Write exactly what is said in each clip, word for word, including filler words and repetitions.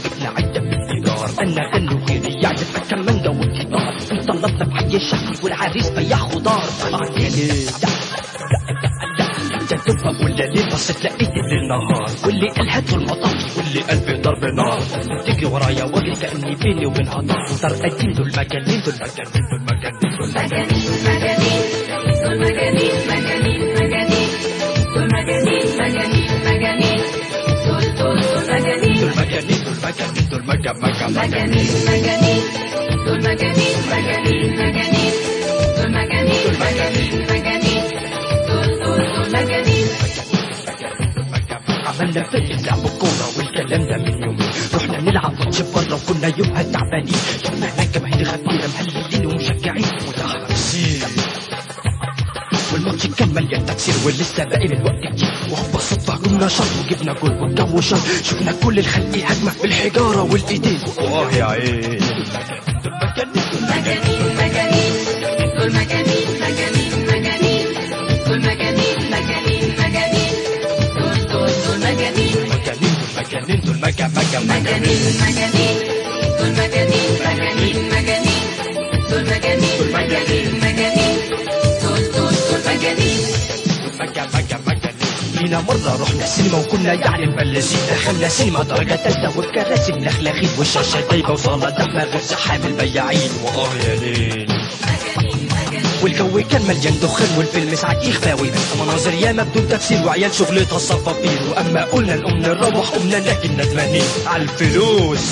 وجبنا عدة من الدينار. أنا غني وغيري يعزف كمانجا والجيتار، انطلبنا بحي الشعب والعريس بياع خضار. تدفق ولا ليه بس تلاقيت للنهار، واللي قال هاتوا المطاط واللي قلبي ضرب نار. تجري ورايا واجري كأني بيني وبينها نار. ودار قديم دول مجانين دول مجانين دول مجانين دول مجانين مجانين دول مجانين مجانين مجانين دول مجانين مجانين مجانين دول دول دول مجانين دول مجانين دول مجانين دول مجا مجا مجانين مجانين دول مجانين مجانين مجانين دول مجانين مجانين مجانين دول دول دول مجانين. عملنا فرقة لعب كورة والكلام ده من يومين، رحنا نلعب ماتش برا وكنا يومها تعبانين. شفنا هناك جماهير غفيرة مهللين ومشجعين ومتحمسين، والماتش كان مليان تكسير ولسه باقي من الوقت كتير. وهوبا صدفة هجومنا شط وجبنا جول والجو شط. شفنا كل الخلق هجمة بالحجارة والايدين. واه يا عين دول مجانين مجانين دول مجانين مجانين مجانين دول مجانين مجانين مجانين دول دول دول مجانين مجانين مجانين دول مجا مجا مجانين مجانين دول مجانين مجانين مجانين دول مجانين مجانين مجانين دول دول دول مجانين مجا مجا مجانين. لينا مرة رحنا السينما وكنا يعني مبلشين، دخلنا سينما درجة تالتة والكراسي ملخلخين والشاشة جايبة وصالة دحمة غير زحام البياعين. واه يا ليل والجو كان مليان دخان والفيلم ساعات يخفاوي، مناظر ياما بدون تفسير وعيال شغلتها الصفافير. واما قلنا نقوم نروح قمنا لكن ندمانين على الفلوس.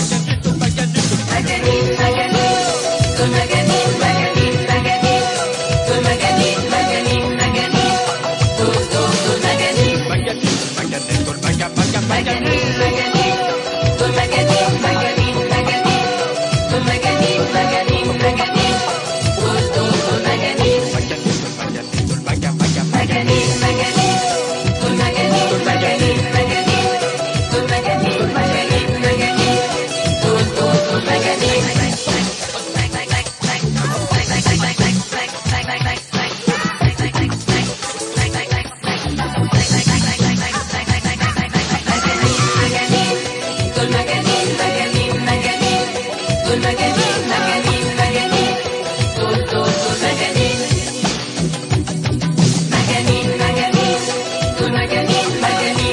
مجانين مجانين دول مجانين مجانين مجانين دول مجانين مجانين مجانين دول دول دول مجانين مجانين مجانين دول مجا مجا مجانين مجانين دول مجانين مجانين مجانين دول مجانين مجانين مجانين دول دول دول مجانين مجانين دول مجا مجا مجانين مجانين دول مجانين مجانين مجانين دول مجانين مجانين مجانين دول دول دول مجانين.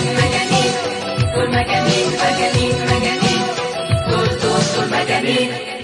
Magazine.